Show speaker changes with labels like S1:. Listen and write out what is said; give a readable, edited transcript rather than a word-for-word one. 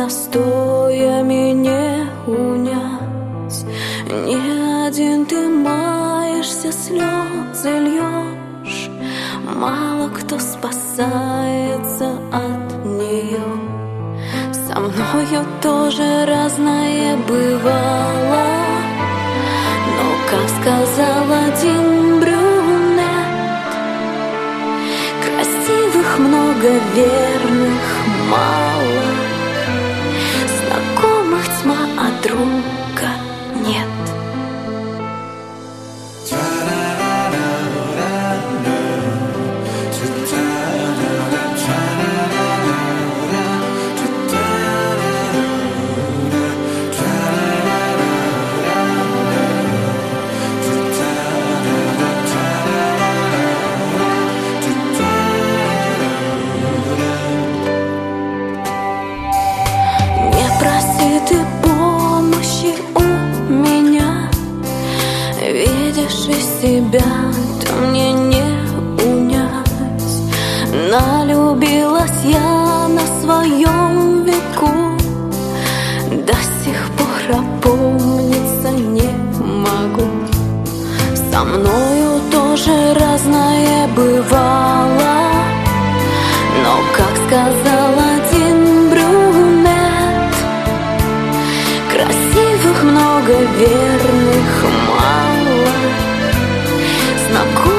S1: настоями не унять. Не один ты маешься, слезы льешь. Мало кто спасается от нее. Со мною тоже разное бывало, но, как сказал один брюнет, красивых много, верных мало, знакомых тьма, а друга нет. Ты помощи у меня, видишь из себя, то мне не унять. Налюбилась я на своем веку, до сих пор опомниться не могу. Со мною тоже разное бывало, но, как сказал один брюнет, красивых много, верных мало, знакомых